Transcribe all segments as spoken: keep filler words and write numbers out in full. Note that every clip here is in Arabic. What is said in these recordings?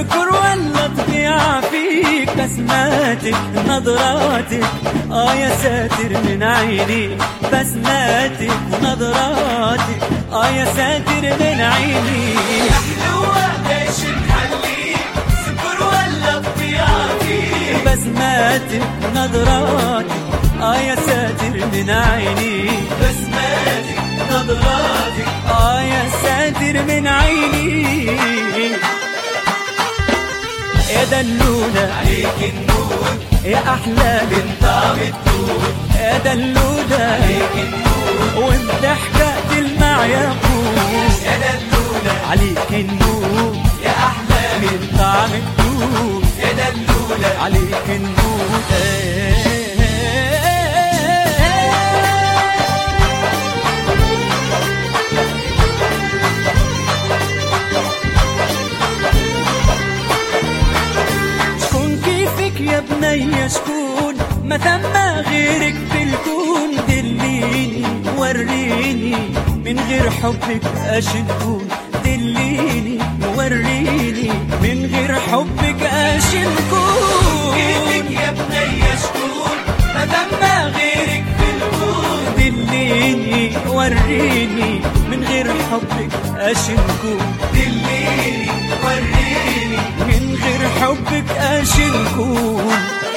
سكر ولا طبيعة فيك، بسماتك نظراتك اه يا ساتر من عيني، بسماتك نظراتك اه يا ساتر من عيني. يا حلوة ايش نحليك، سكر ولا طبيعة فيك، بسماتك نظراتك اه يا ساتر من عيني، بسماتك نظراتك اه يا ساتر من عيني. يا دلولة عليك النور، يا أحلى من طعم الدود، يا دلولة عليك النور، وبضحكة تلمع ياقوت، يا دلولة عليك النور يا أحلى من من طعم الدود، يا دلولة عليك النور. شكون كيفك يا بنية، شكون ما ثم غيرك في الكون، دليني وريني من غير حبك اش نكون، دليني وريني من غير حبك اش نكون. كيفك يا بنية شكون ما ثم غيرك في الكون، دليني وريني من غير حبك اش نكون، دليني وريني من غير حبك اش نكون.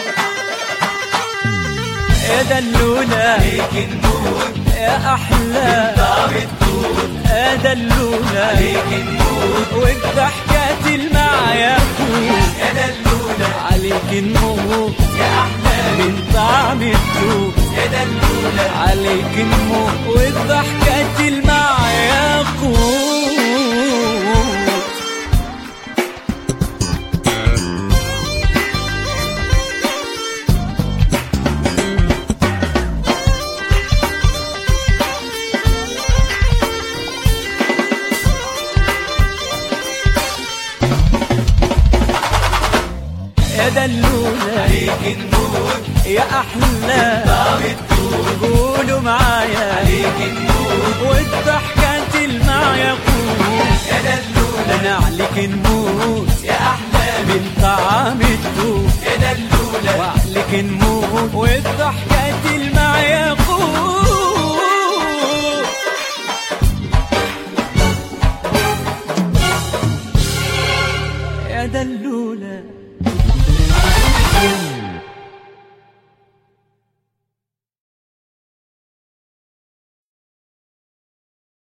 يا دلولة عليك النور، يا أحلى طعم الدود، يا دلولة عليك النور، والضحكة تلمع ياقوت، يا دلولة عليك نموت يا أحلى من طعم الدود، يا دلولة عليك نموت والضحكة تلمع ياقوت. يا دلولة عليك النور، يا أحلى طعم الدود، قولوا معايا عليك النور، والضحكة تلمع ياقوت، يا دلولة أنا عليك نموت يا أحلى من طعم الدود، يا دلولة وعليك نموت والضحكة تلمع ياقوت.